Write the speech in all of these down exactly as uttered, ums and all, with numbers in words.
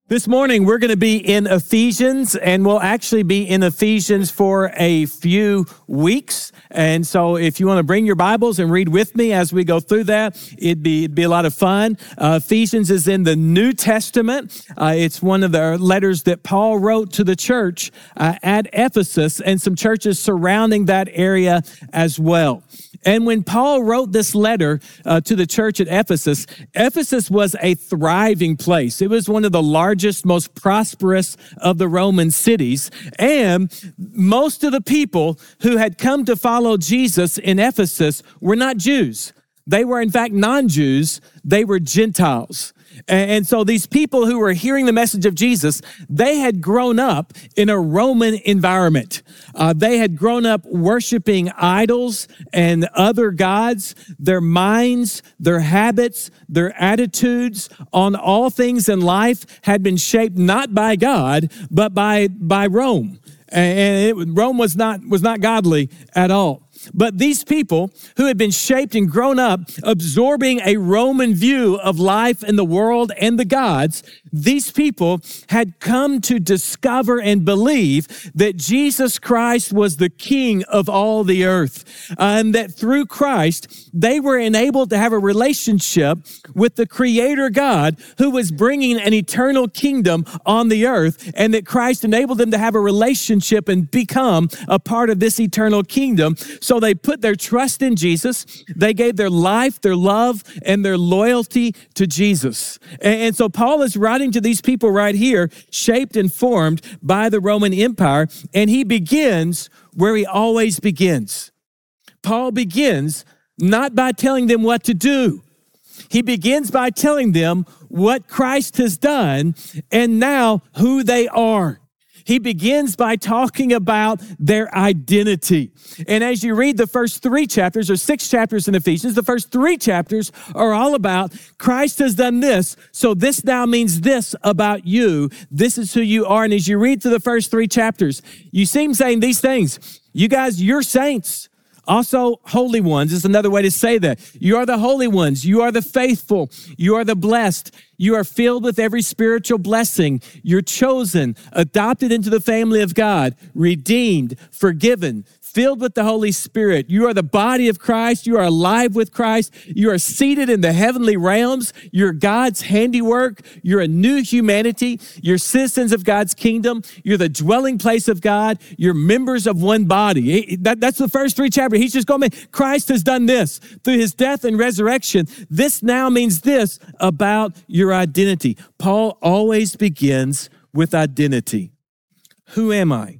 This morning, we're going to be in Ephesians, and we'll actually be in Ephesians for a few weeks. And so if you want to bring your Bibles and read with me as we go through that, it'd be, it'd be a lot of fun. Uh, Ephesians is in the New Testament. Uh, it's one of the letters that Paul wrote to the church uh, at Ephesus and some churches surrounding that area as well. And when Paul wrote this letter uh, to the church at Ephesus, Ephesus was a thriving place. It was one of the largest, most prosperous of the Roman cities. And most of the people who had come to follow Jesus in Ephesus were not Jews. They were, in fact, non-Jews. They were Gentiles. And so these people who were hearing the message of Jesus, they had grown up in a Roman environment. Uh, they had grown up worshiping idols and other gods. Their minds, their habits, their attitudes on all things in life had been shaped not by God, but by, by Rome. And it, Rome was not, was not godly at all. But these people who had been shaped and grown up absorbing a Roman view of life and the world and the gods, these people had come to discover and believe that Jesus Christ was the King of all the earth, and that through Christ, they were enabled to have a relationship with the Creator God who was bringing an eternal kingdom on the earth, and that Christ enabled them to have a relationship and become a part of this eternal kingdom. So they put their trust in Jesus. They gave their life, their love, and their loyalty to Jesus. And so Paul is writing to these people right here, shaped and formed by the Roman Empire, and he begins where he always begins. Paul begins not by telling them what to do. He begins by telling them what Christ has done and now who they are. He begins by talking about their identity. And as you read the first three chapters or six chapters in Ephesians, the first three chapters are all about Christ has done this, so this now means this about you. This is who you are. And as you read through the first three chapters, you see him saying these things. You guys, you're saints. Also, holy ones is another way to say that. You are the holy ones. You are the faithful. You are the blessed. You are filled with every spiritual blessing. You're chosen, adopted into the family of God, redeemed, forgiven, filled with the Holy Spirit. You are the body of Christ. You are alive with Christ. You are seated in the heavenly realms. You're God's handiwork. You're a new humanity. You're citizens of God's kingdom. You're the dwelling place of God. You're members of one body. That, that's the first three chapters. He's just going, Christ has done this through his death and resurrection. This now means this about your identity. Paul always begins with identity. Who am I?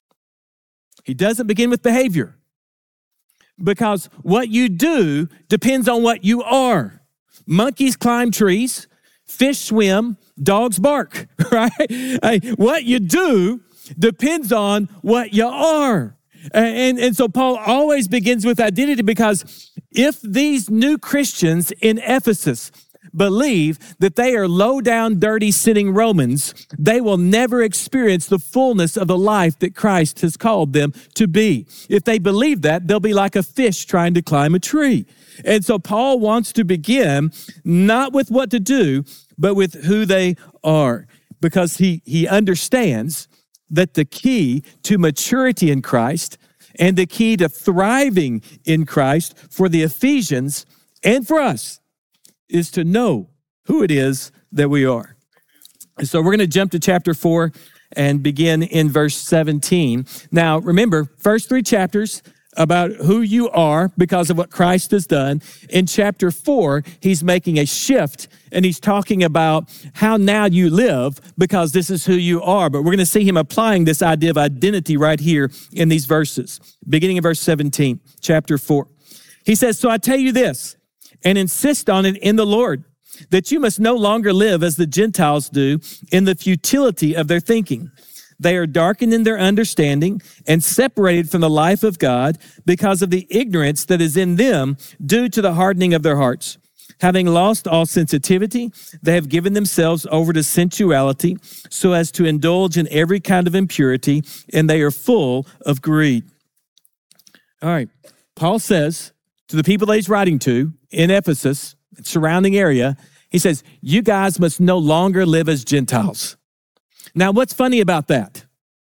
He doesn't begin with behavior, because what you do depends on what you are. Monkeys climb trees, fish swim, dogs bark, right? Hey, what you do depends on what you are. And, and so Paul always begins with identity, because if these new Christians in Ephesus believe that they are low down, dirty, sinning Romans, they will never experience the fullness of the life that Christ has called them to be. If they believe that, they'll be like a fish trying to climb a tree. And so Paul wants to begin not with what to do, but with who they are, because he, he understands that the key to maturity in Christ and the key to thriving in Christ for the Ephesians and for us is to know who it is that we are. And so we're going to jump to chapter four and begin in verse seventeen. Now, remember, first three chapters about who you are because of what Christ has done. In chapter four, he's making a shift, and he's talking about how now you live because this is who you are. But we're going to see him applying this idea of identity right here in these verses, beginning in verse seventeen, chapter four. He says, "So I tell you this, and insist on it in the Lord, that you must no longer live as the Gentiles do in the futility of their thinking. They are darkened in their understanding and separated from the life of God because of the ignorance that is in them due to the hardening of their hearts. Having lost all sensitivity, they have given themselves over to sensuality so as to indulge in every kind of impurity, and they are full of greed." All right, Paul says to the people that he's writing to in Ephesus, surrounding area, he says, you guys must no longer live as Gentiles. Now, what's funny about that?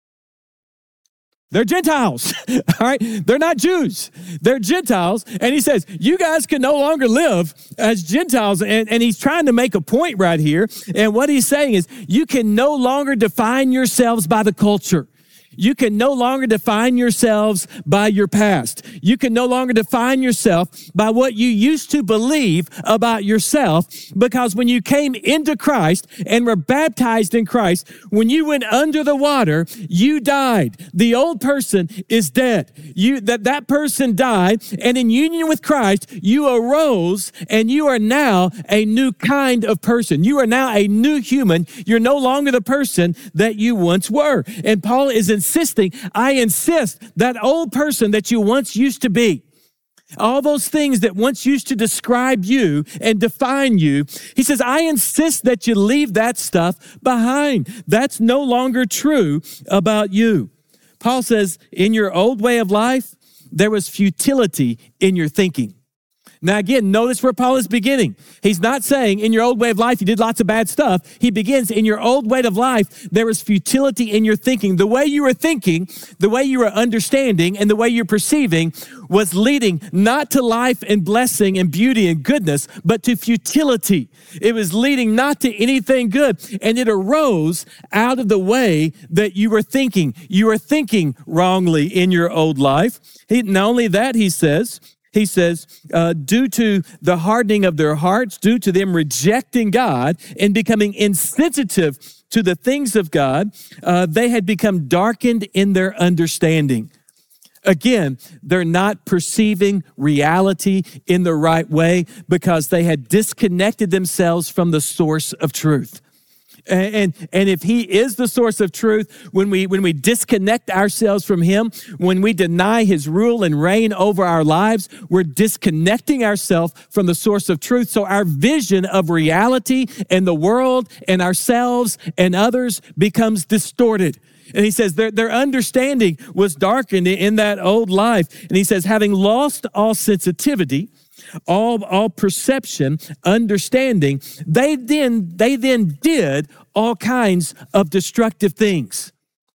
They're Gentiles, all right? They're not Jews. They're Gentiles. And he says, you guys can no longer live as Gentiles. And, and he's trying to make a point right here. And what he's saying is, you can no longer define yourselves by the culture. You can no longer define yourselves by your past. You can no longer define yourself by what you used to believe about yourself, because when you came into Christ and were baptized in Christ, when you went under the water, you died. The old person is dead. You that that person died, and in union with Christ, you arose, and you are now a new kind of person. You are now a new human. You're no longer the person that you once were. And Paul is insisting, I insist that old person that you once used to be, all those things that once used to describe you and define you, he says, I insist that you leave that stuff behind. That's no longer true about you. Paul says, in your old way of life, there was futility in your thinking. Now, again, notice where Paul is beginning. He's not saying in your old way of life, you did lots of bad stuff. He begins in your old way of life, there is futility in your thinking. The way you were thinking, the way you were understanding, and the way you're perceiving was leading not to life and blessing and beauty and goodness, but to futility. It was leading not to anything good. And it arose out of the way that you were thinking. You were thinking wrongly in your old life. He, not only that, he says, He says, uh, due to the hardening of their hearts, due to them rejecting God and becoming insensitive to the things of God, uh, they had become darkened in their understanding. Again, they're not perceiving reality in the right way because they had disconnected themselves from the source of truth. And, and, and if he is the source of truth, when we, when we disconnect ourselves from him, when we deny his rule and reign over our lives, we're disconnecting ourselves from the source of truth. So our vision of reality and the world and ourselves and others becomes distorted. And he says their, their understanding was darkened in that old life. And he says, having lost all sensitivity, all, all perception, understanding, they then, they then did all kinds of destructive things.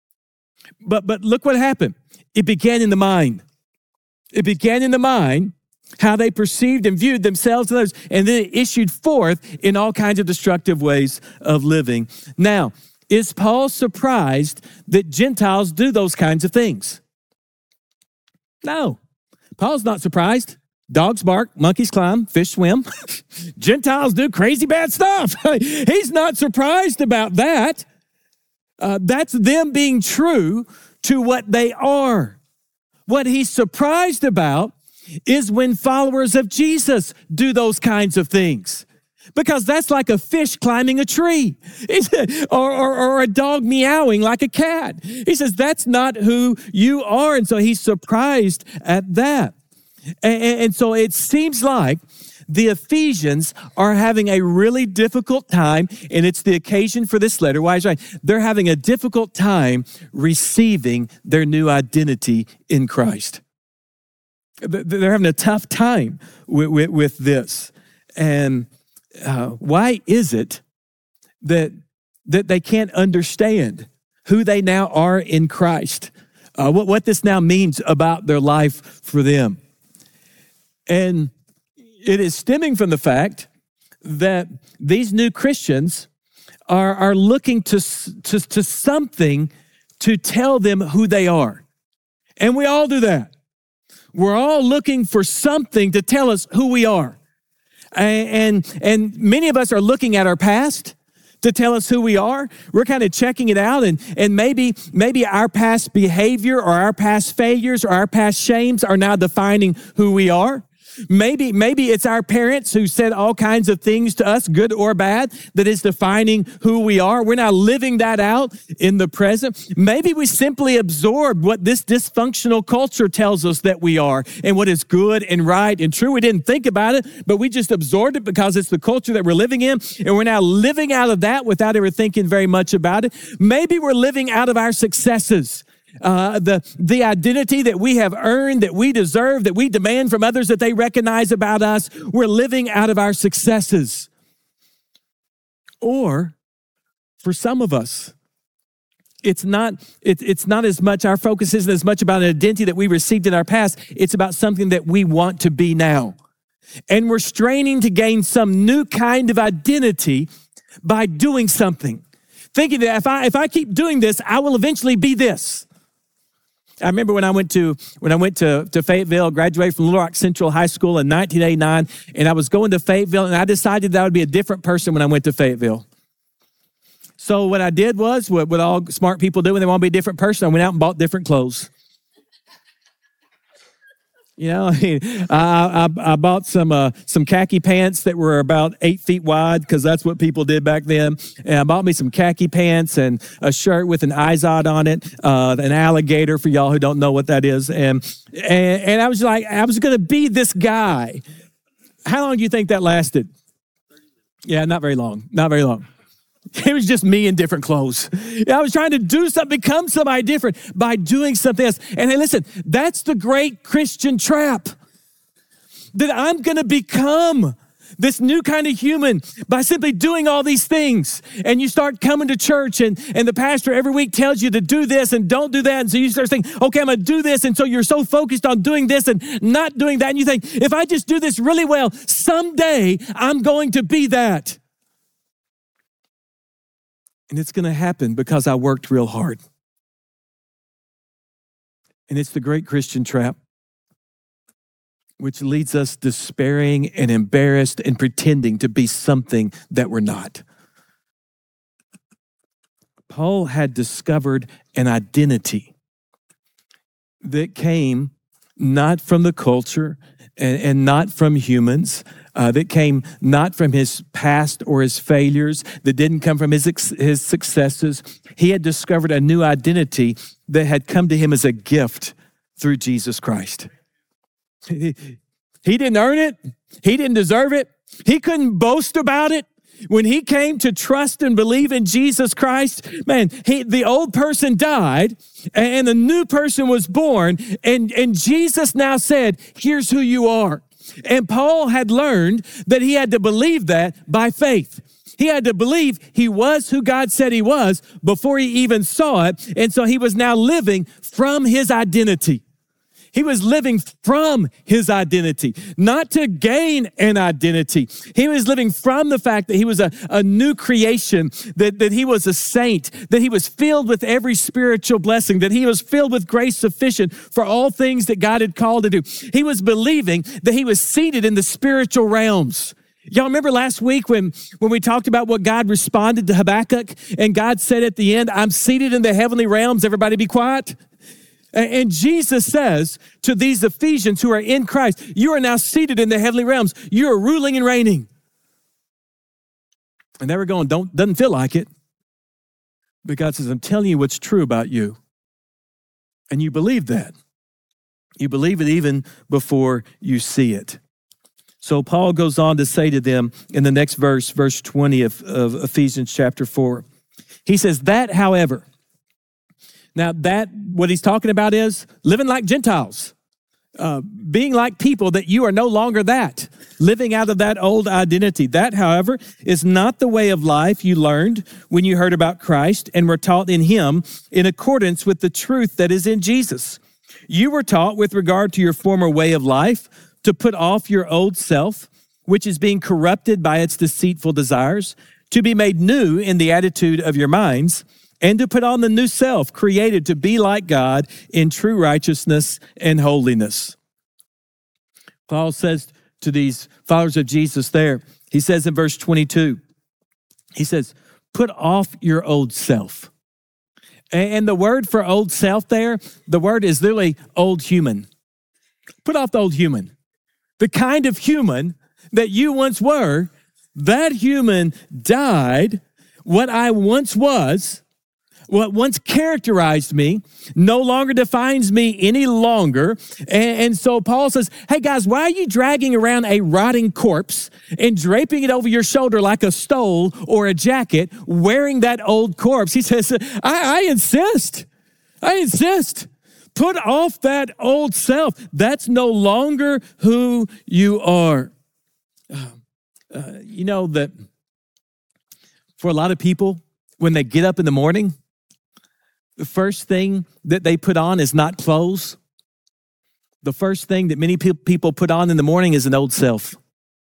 But, but look what happened. It began in the mind. It began in the mind, how they perceived and viewed themselves and others, and then it issued forth in all kinds of destructive ways of living. Now, is Paul surprised that Gentiles do those kinds of things? No, Paul's not surprised. Dogs bark, monkeys climb, fish swim. Gentiles do crazy bad stuff. He's not surprised about that. Uh, that's them being true to what they are. What he's surprised about is when followers of Jesus do those kinds of things. Because that's like a fish climbing a tree or, or, or a dog meowing like a cat. He says that's not who you are. And so he's surprised at that. And, and so it seems like the Ephesians are having a really difficult time, and it's the occasion for this letter. Why is right? They're having a difficult time receiving their new identity in Christ. They're having a tough time with, with, with this. And uh, why is it that, that they can't understand who they now are in Christ? Uh, what, what this now means about their life for them. And it is stemming from the fact that these new Christians are, are looking to, to, to something to tell them who they are. And we all do that. We're all looking for something to tell us who we are. And, and, and many of us are looking at our past to tell us who we are. We're kind of checking it out, and, and maybe, maybe our past behavior or our past failures or our past shames are now defining who we are. Maybe, maybe it's our parents who said all kinds of things to us, good or bad, that is defining who we are. We're now living that out in the present. Maybe we simply absorb what this dysfunctional culture tells us that we are and what is good and right and true. We didn't think about it, but we just absorbed it because it's the culture that we're living in, and we're now living out of that without ever thinking very much about it. Maybe we're living out of our successes. Uh, the, the identity that we have earned, that we deserve, that we demand from others that they recognize about us. We're living out of our successes. Or for some of us, It's not, it, it's not as much, our focus isn't as much about an identity that we received in our past. It's about something that we want to be now. And we're straining to gain some new kind of identity by doing something. Thinking that if I if I keep doing this, I will eventually be this. I remember when I went to when I went to, to Fayetteville, graduated from Little Rock Central High School in nineteen eighty-nine, and I was going to Fayetteville, and I decided that I would be a different person when I went to Fayetteville. So what I did was, what, what all smart people do when they want to be a different person, I went out and bought different clothes. You know, I mean, I, I, I bought some uh, some khaki pants that were about eight feet wide because that's what people did back then. And I bought me some khaki pants and a shirt with an Izod on it, uh, an alligator for y'all who don't know what that is. And and, and I was like, I was going to be this guy. How long do you think that lasted? Yeah, not very long. Not very long. It was just me in different clothes. I was trying to do something, become somebody different by doing something else. And hey, listen, that's the great Christian trap. That I'm going to become this new kind of human by simply doing all these things. And you start coming to church and, and the pastor every week tells you to do this and don't do that. And so you start saying, okay, I'm going to do this. And so you're so focused on doing this and not doing that. And you think, if I just do this really well, someday I'm going to be that. And it's going to happen because I worked real hard. And it's the great Christian trap, which leads us despairing and embarrassed and pretending to be something that we're not. Paul had discovered an identity that came not from the culture and, and not from humans, Uh, that came not from his past or his failures, that didn't come from his, his successes. He had discovered a new identity that had come to him as a gift through Jesus Christ. He, he didn't earn it. He didn't deserve it. He couldn't boast about it. When he came to trust and believe in Jesus Christ, man, he, the old person died and the new person was born. And, and Jesus now said, here's who you are. And Paul had learned that he had to believe that by faith. He had to believe he was who God said he was before he even saw it. And so he was now living from his identity. He was living from his identity, not to gain an identity. He was living from the fact that he was a, a new creation, that, that he was a saint, that he was filled with every spiritual blessing, that he was filled with grace sufficient for all things that God had called to do. He was believing that he was seated in the spiritual realms. Y'all remember last week when, when we talked about what God responded to Habakkuk, and God said at the end, I'm seated in the heavenly realms, everybody be quiet. And Jesus says to these Ephesians who are in Christ, you are now seated in the heavenly realms. You are ruling and reigning. And they were going, don't, doesn't feel like it. But God says, I'm telling you what's true about you. And you believe that. You believe it even before you see it. So Paul goes on to say to them in the next verse, verse twenty of, of Ephesians chapter four. He says, that, however, now that, what he's talking about is living like Gentiles, uh, being like people that you are no longer that, living out of that old identity. That, however, is not the way of life you learned when you heard about Christ and were taught in him in accordance with the truth that is in Jesus. You were taught with regard to your former way of life to put off your old self, which is being corrupted by its deceitful desires, to be made new in the attitude of your minds, and to put on the new self, created to be like God in true righteousness and holiness. Paul says to these followers of Jesus there, he says in verse twenty-two, he says, put off your old self. And the word for old self there, the word is literally old human. Put off the old human. The kind of human that you once were, that human died. What I once was, what once characterized me, no longer defines me any longer. And, and so Paul says, hey guys, why are you dragging around a rotting corpse and draping it over your shoulder like a stole or a jacket, wearing that old corpse? He says, I, I insist, I insist. Put off that old self. That's no longer who you are. Uh, uh, you know that for a lot of people, when they get up in the morning, The first thing that they put on is not clothes. The first thing that many pe- people put on in the morning is an old self.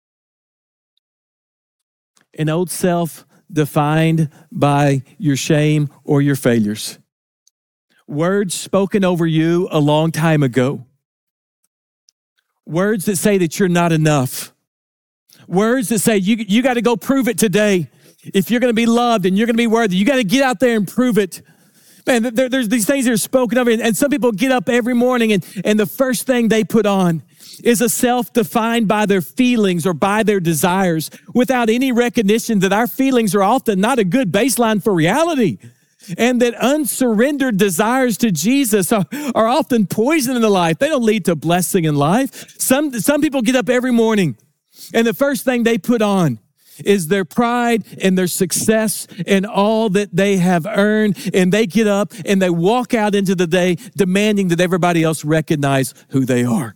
An old self defined by your shame or your failures. Words spoken over you a long time ago. Words that say that you're not enough. Words that say you, you got to go prove it today. If you're going to be loved and you're going to be worthy, you got to get out there and prove it. Man, there, there's these things that are spoken of, and some people get up every morning, and, and the first thing they put on is a self defined by their feelings or by their desires, without any recognition that our feelings are often not a good baseline for reality, and that unsurrendered desires to Jesus are, are often poison in the life. They don't lead to blessing in life. Some, some people get up every morning, and the first thing they put on is their pride and their success and all that they have earned. And they get up and they walk out into the day demanding that everybody else recognize who they are.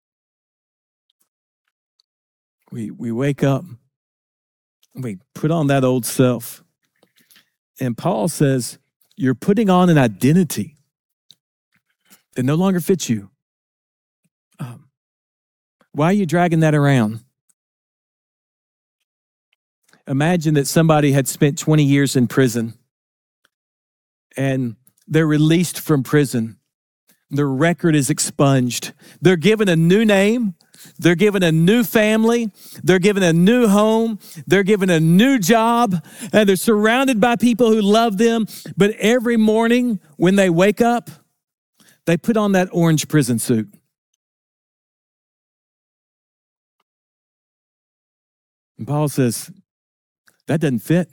We, we wake up, we put on that old self. And Paul says, you're putting on an identity that no longer fits you. Um, why are you dragging that around? Imagine that somebody had spent twenty years in prison and they're released from prison. Their record is expunged. They're given a new name. They're given a new family. They're given a new home. They're given a new job. And they're surrounded by people who love them. But every morning when they wake up, they put on that orange prison suit. And Paul says, that doesn't fit.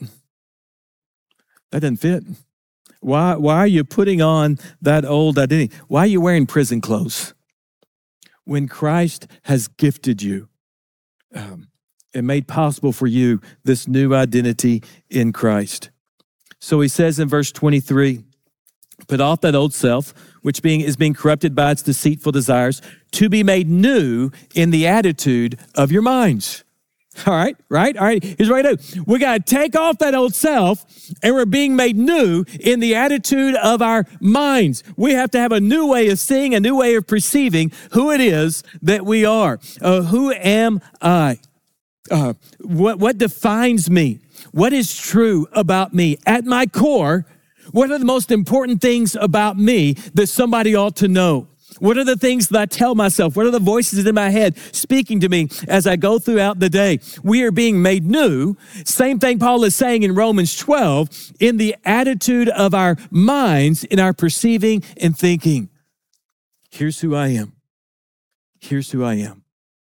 That doesn't fit. Why, why are you putting on that old identity? Why are you wearing prison clothes? When Christ has gifted you um, and made possible for you this new identity in Christ. So he says in verse twenty-three, put off that old self, which being is being corrupted by its deceitful desires, to be made new in the attitude of your minds. All right, right? All right, here's what I do. We got to take off that old self, and we're being made new in the attitude of our minds. We have to have a new way of seeing, a new way of perceiving who it is that we are. Uh, who am I? Uh, what, what defines me? What is true about me? At my core, what are the most important things about me that somebody ought to know? What are the things that I tell myself? What are the voices in my head speaking to me as I go throughout the day? We are being made new. Same thing Paul is saying in Romans twelve, in the attitude of our minds, in our perceiving and thinking. Here's who I am. Here's who I am.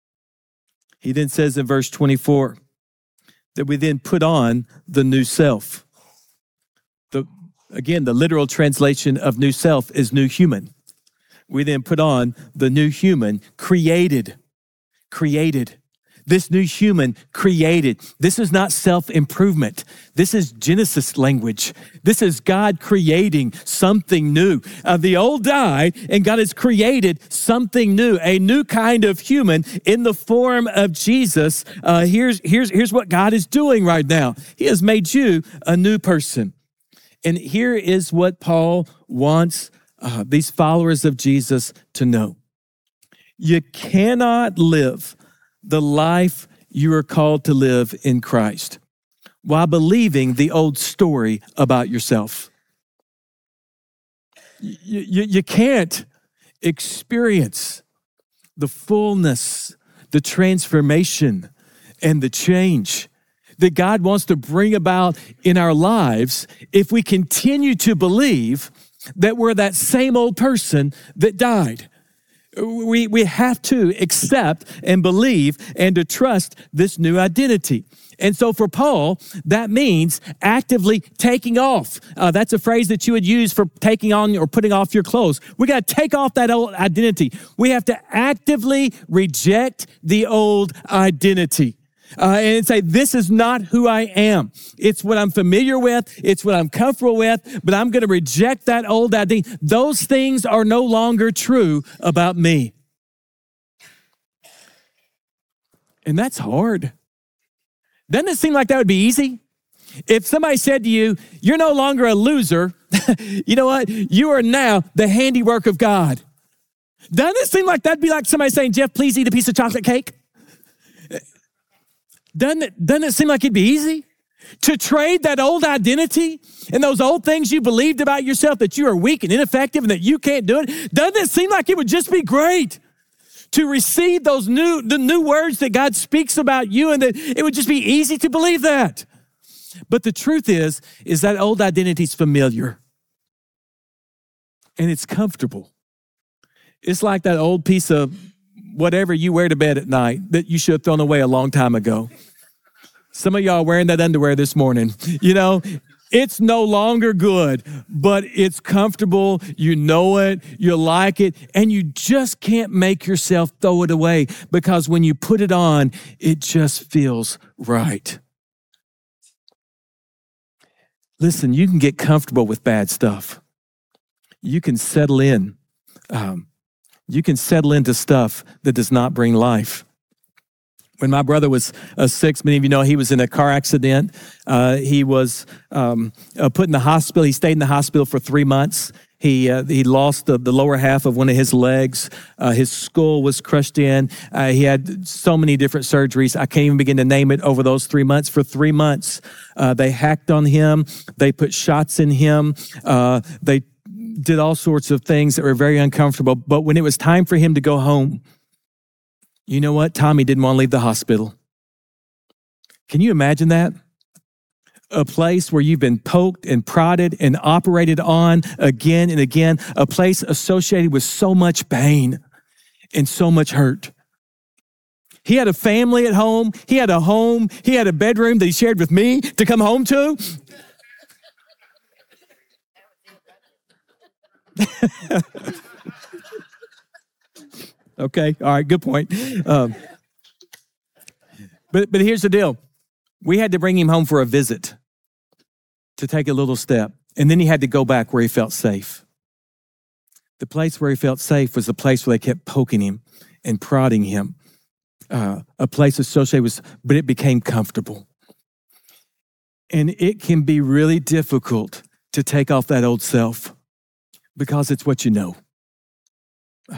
He then says in verse twenty-four that we then put on the new self. The, again, the literal translation of new self is new human. We then put on the new human, created, created. This new human created. This is not self-improvement. This is Genesis language. This is God creating something new. Uh, the old died, and God has created something new, a new kind of human in the form of Jesus. Uh, here's, here's, here's what God is doing right now. He has made you a new person. And here is what Paul wants Uh, these followers of Jesus to know. You cannot live the life you are called to live in Christ while believing the old story about yourself. You, you, you can't experience the fullness, the transformation, and the change that God wants to bring about in our lives if we continue to believe that we're that same old person that died. We, we have to accept and believe and to trust this new identity. And so for Paul, that means actively taking off. Uh, that's a phrase that you would use for taking on or putting off your clothes. We got to take off that old identity. We have to actively reject the old identity. Uh, and say, this is not who I am. It's what I'm familiar with. It's what I'm comfortable with, but I'm going to reject that old identity. Those things are no longer true about me. And that's hard. Doesn't it seem like that would be easy? If somebody said to you, you're no longer a loser, you know what? You are now the handiwork of God. Doesn't it seem like that'd be like somebody saying, Jeff, please eat a piece of chocolate cake? Doesn't it, doesn't it seem like it'd be easy to trade that old identity and those old things you believed about yourself, that you are weak and ineffective and that you can't do it? Doesn't it seem like it would just be great to receive those new, the new words that God speaks about you, and that it would just be easy to believe that? But the truth is, is that old identity is familiar and it's comfortable. It's like that old piece of whatever you wear to bed at night that you should have thrown away a long time ago. Some of y'all are wearing that underwear this morning. You know, it's no longer good, but it's comfortable. You know it, you like it, and you just can't make yourself throw it away, because when you put it on, it just feels right. Listen, you can get comfortable with bad stuff. You can settle in. Um, you can settle into stuff that does not bring life. When my brother was uh, six, many of you know he was in a car accident. Uh, he was um, uh, put in the hospital. He stayed in the hospital for three months. He uh, he lost the, the lower half of one of his legs. Uh, his skull was crushed in. Uh, he had so many different surgeries. I can't even begin to name it over those three months. For three months, uh, they hacked on him. They put shots in him. Uh, they did all sorts of things that were very uncomfortable. But when it was time for him to go home, you know what? Tommy didn't want to leave the hospital. Can you imagine that? A place where you've been poked and prodded and operated on again and again, a place associated with so much pain and so much hurt. He had a family at home. He had a home. He had a bedroom that he shared with me to come home to. Okay, all right, good point. Um, but but here's the deal. We had to bring him home for a visit to take a little step. And then he had to go back where he felt safe. The place where he felt safe was the place where they kept poking him and prodding him. Uh, a place associated with, but it became comfortable. And it can be really difficult to take off that old self because it's what you know. Uh,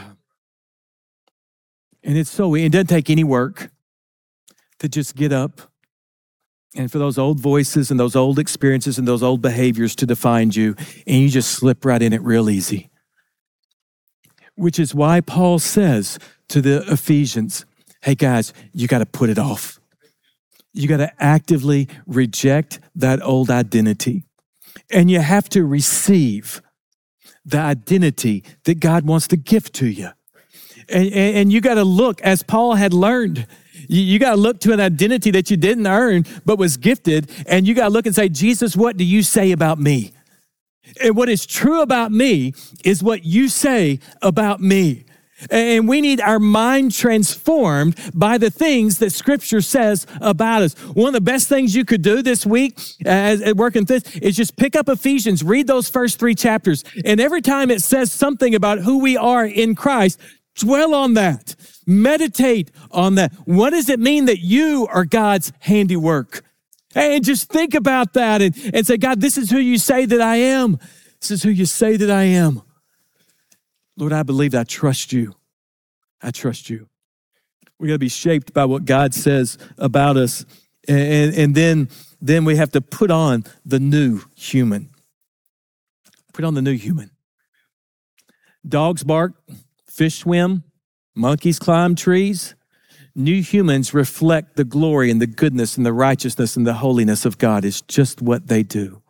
and it's so, it doesn't take any work to just get up and for those old voices and those old experiences and those old behaviors to define you, and you just slip right in it real easy. Which is why Paul says to the Ephesians, hey guys, you got to put it off. You got to actively reject that old identity. And you have to receive the identity that God wants to give to you. And, and, and you got to look, as Paul had learned, you, you got to look to an identity that you didn't earn, but was gifted. And you got to look and say, Jesus, what do you say about me? And what is true about me is what you say about me. And we need our mind transformed by the things that Scripture says about us. One of the best things you could do this week as at working this is just pick up Ephesians, read those first three chapters. And every time it says something about who we are in Christ, dwell on that. Meditate on that. What does it mean that you are God's handiwork? And just think about that and, and say, God, this is who you say that I am. This is who you say that I am. Lord, I believe I trust you. I trust you. We got to be shaped by what God says about us. And, and then, then we have to put on the new human. Put on the new human. Dogs bark, fish swim, monkeys climb trees. New humans reflect the glory and the goodness and the righteousness and the holiness of God. It's just what they do.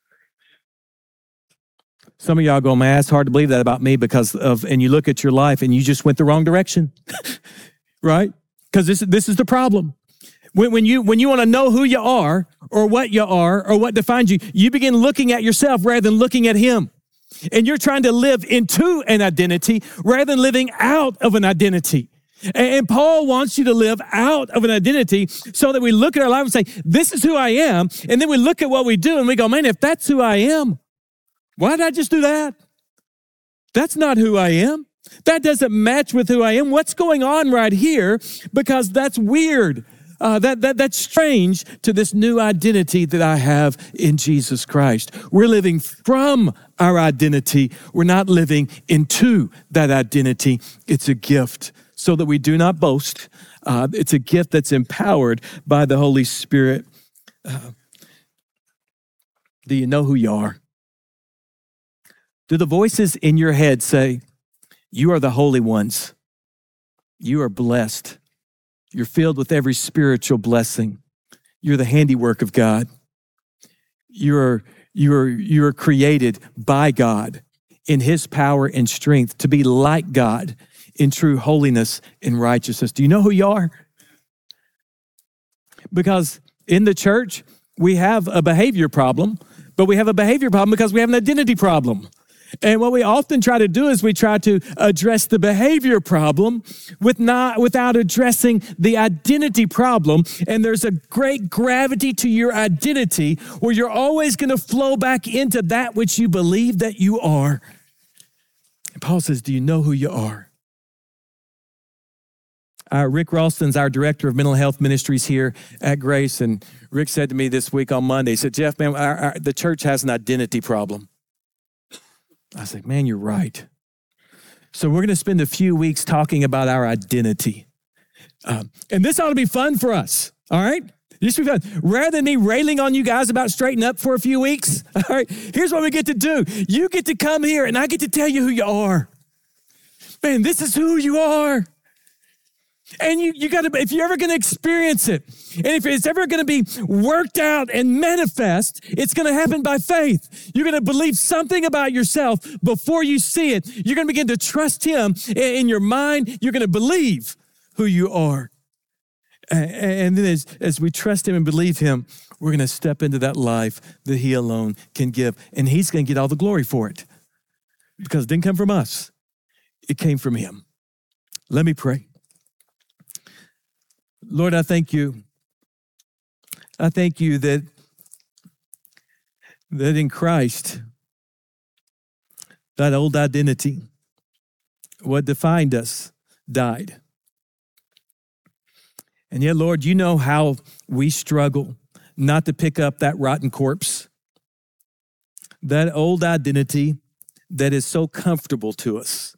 Some of y'all go, man, it's hard to believe that about me because of, and you look at your life and you just went the wrong direction, right? Because this, this is the problem. When, when you, when you want to know who you are or what you are or what defines you, you begin looking at yourself rather than looking at him. And you're trying to live into an identity rather than living out of an identity. And Paul wants you to live out of an identity so that we look at our life and say, this is who I am. And then we look at what we do and we go, man, if that's who I am, why did I just do that? That's not who I am. That doesn't match with who I am. What's going on right here? Because that's weird. Uh, that, that That's strange to this new identity that I have in Jesus Christ. We're living from our identity. We're not living into that identity. It's a gift so that we do not boast. Uh, it's a gift that's empowered by the Holy Spirit. Uh, do you know who you are? Do the voices in your head say, you are the holy ones. You are blessed. You're filled with every spiritual blessing. You're the handiwork of God. You're, you're, you're created by God in his power and strength to be like God in true holiness and righteousness. Do you know who you are? Because in the church, we have a behavior problem, but we have a behavior problem because we have an identity problem. And what we often try to do is we try to address the behavior problem with not, without addressing the identity problem. And there's a great gravity to your identity where you're always going to flow back into that which you believe that you are. And Paul says, do you know who you are? Uh, Rick Ralston's our director of mental health ministries here at Grace. And Rick said to me this week on Monday, he said, Jeff, man, our, our, the church has an identity problem. I was like, man, you're right. So we're going to spend a few weeks talking about our identity. Um, and this ought to be fun for us, all right? This should be fun. Rather than me railing on you guys about straighten up for a few weeks, all right, here's what we get to do. You get to come here and I get to tell you who you are. Man, this is who you are. And you, you got to, if you're ever going to experience it, and if it's ever going to be worked out and manifest, it's going to happen by faith. You're going to believe something about yourself before you see it. You're going to begin to trust him in your mind. You're going to believe who you are. And then as, as we trust him and believe him, we're going to step into that life that he alone can give. And he's going to get all the glory for it because it didn't come from us. It came from him. Let me pray. Lord, I thank you. I thank you that, that in Christ, that old identity, what defined us, died. And yet, Lord, you know how we struggle not to pick up that rotten corpse, that old identity that is so comfortable to us,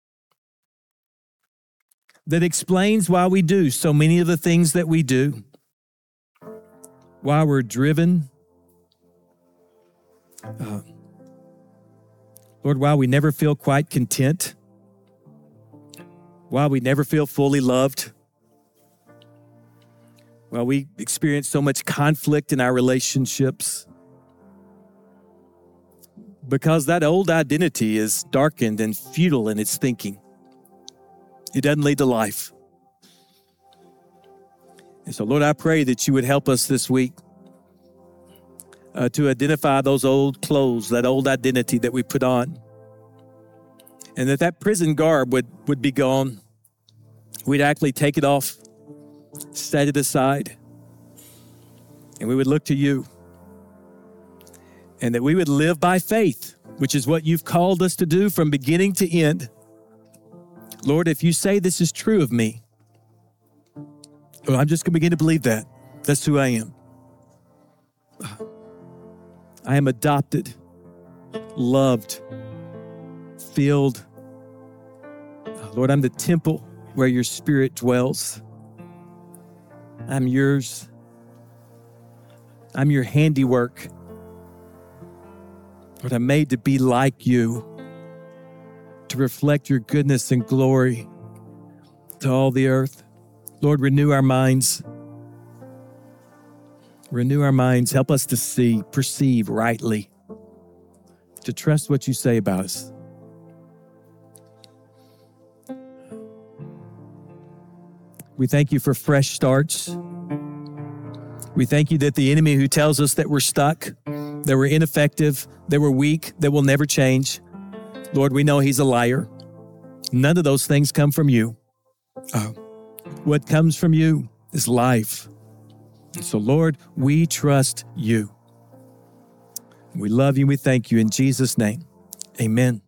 that explains why we do so many of the things that we do, why we're driven. Uh, Lord, why we never feel quite content, why we never feel fully loved, why we experience so much conflict in our relationships, because that old identity is darkened and futile in its thinking. It doesn't lead to life. And so, Lord, I pray that you would help us this week uh, to identify those old clothes, that old identity that we put on, and that that prison garb would, would be gone. We'd actually take it off, set it aside, and we would look to you, and that we would live by faith, which is what you've called us to do from beginning to end. Lord, if you say this is true of me, well, I'm just going to begin to believe that. That's who I am. I am adopted, loved, filled. Lord, I'm the temple where your spirit dwells. I'm yours. I'm your handiwork. Lord, I'm made to be like you, to reflect your goodness and glory to all the earth. Lord, renew our minds. Renew our minds. Help us to see, perceive rightly, to trust what you say about us. We thank you for fresh starts. We thank you that the enemy who tells us that we're stuck, that we're ineffective, that we're weak, that we'll never change, Lord, we know he's a liar. None of those things come from you. Uh, what comes from you is life. And so, Lord, we trust you. We love you and we thank you in Jesus' name. Amen.